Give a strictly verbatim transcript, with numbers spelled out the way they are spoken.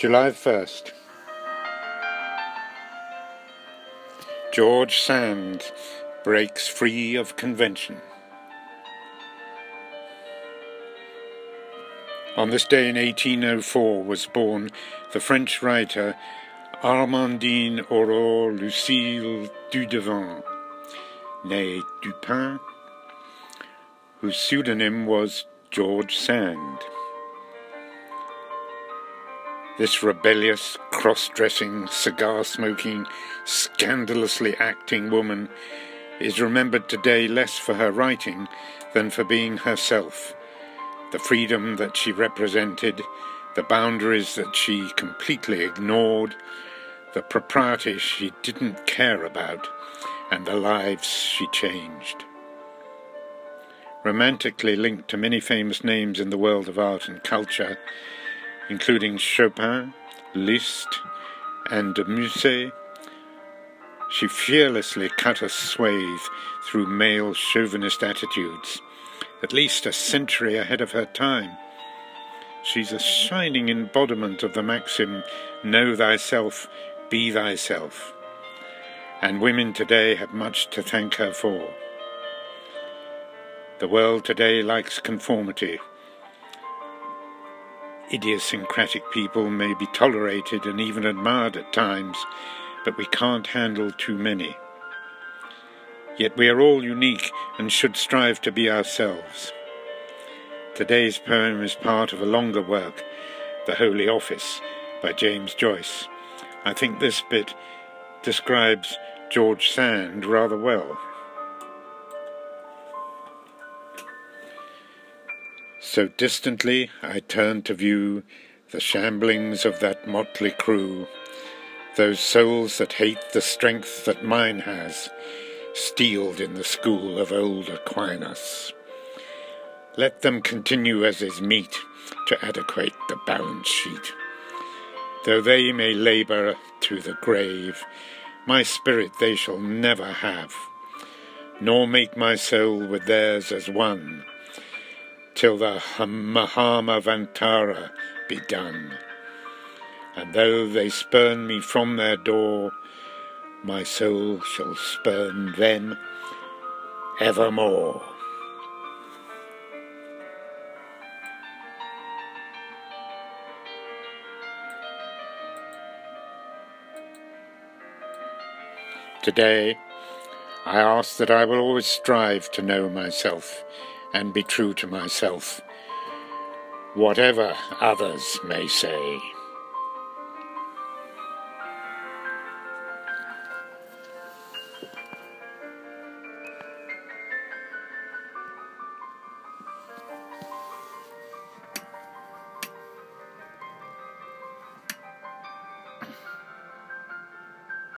July first. George Sand breaks free of convention. On this day in eighteen oh four was born the French writer Armandine Aurore Lucille Dudevant, née Dupin, whose pseudonym was George Sand. This rebellious, cross-dressing, cigar-smoking, scandalously acting woman is remembered today less for her writing than for being herself, the freedom that she represented, the boundaries that she completely ignored, the proprieties she didn't care about, and the lives she changed. Romantically linked to many famous names in the world of art and culture, including Chopin, Liszt, and de Musset, she fearlessly cut a swathe through male chauvinist attitudes, at least a century ahead of her time. She's a shining embodiment of the maxim, know thyself, be thyself, and women today have much to thank her for. The world today likes conformity. Idiosyncratic people may be tolerated and even admired at times, but we can't handle too many. Yet we are all unique and should strive to be ourselves. Today's poem is part of a longer work, The Holy Office, by James Joyce. I think this bit describes George Sand rather well. So distantly I turn to view the shamblings of that motley crew, those souls that hate the strength that mine has, steeled in the school of old Aquinas. Let them continue as is meet to adequate the balance sheet. Though they may labour to the grave, my spirit they shall never have, nor make my soul with theirs as one, till the Mahamavantara be done. And though they spurn me from their door, my soul shall spurn them evermore. Today, I ask that I will always strive to know myself and be true to myself, whatever others may say.